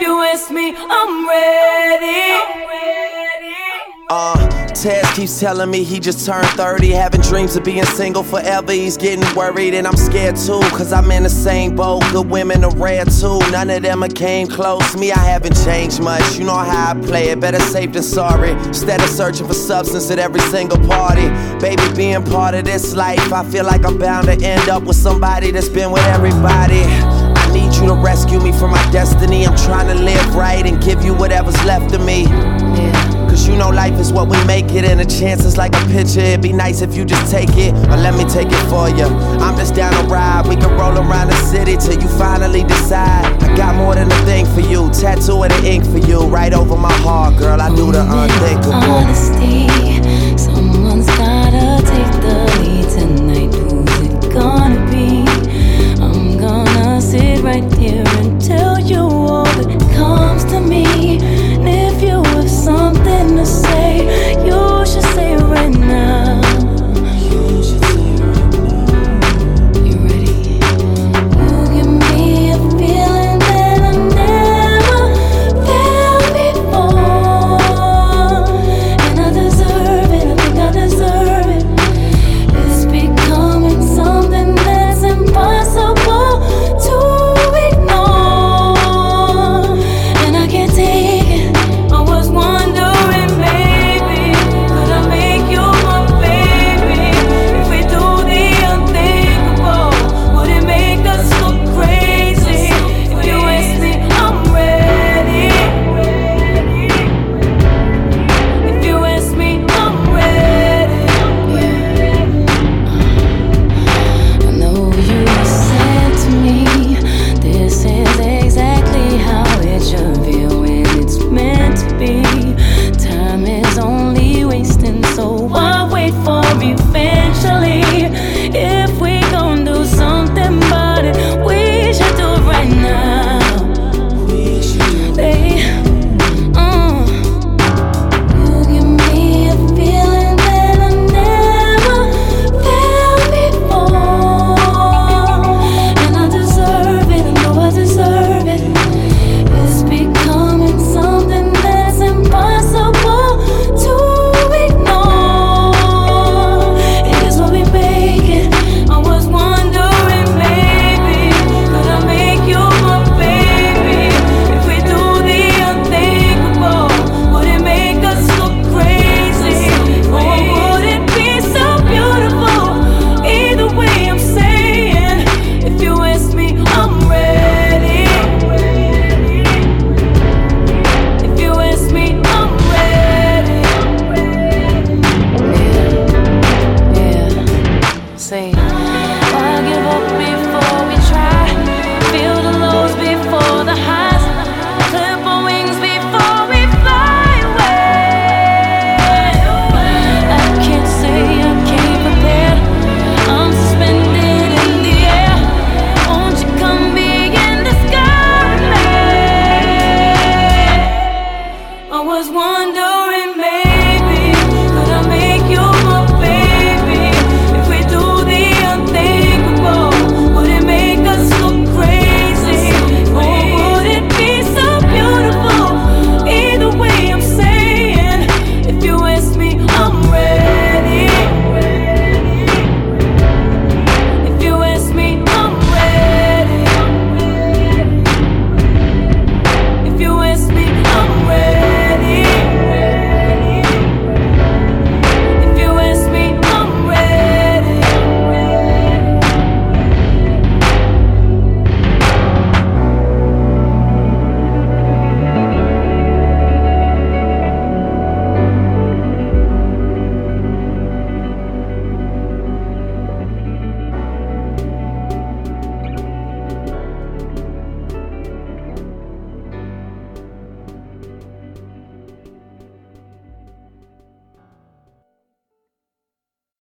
you with me, I'm ready. Tez keeps telling me he just turned 30, having dreams of being single forever. He's getting worried and I'm scared too, cause I'm in the same boat. Good women are rare too, none of them came close. Me, I haven't changed much, you know how I play it. Better safe than sorry, instead of searching for substance at every single party. Baby, being part of this life, I feel like I'm bound to end up with somebody that's been with everybody. I need you to rescue me from my destiny. I'm trying to live right and give you whatever's left of me. Cause you know life is what we make it, and a chance is like a picture. It'd be nice if you just take it, or let me take it for you. I'm just down to ride, we can roll around the city till you finally decide. I got more than a thing for you, tattoo and the ink for you, right over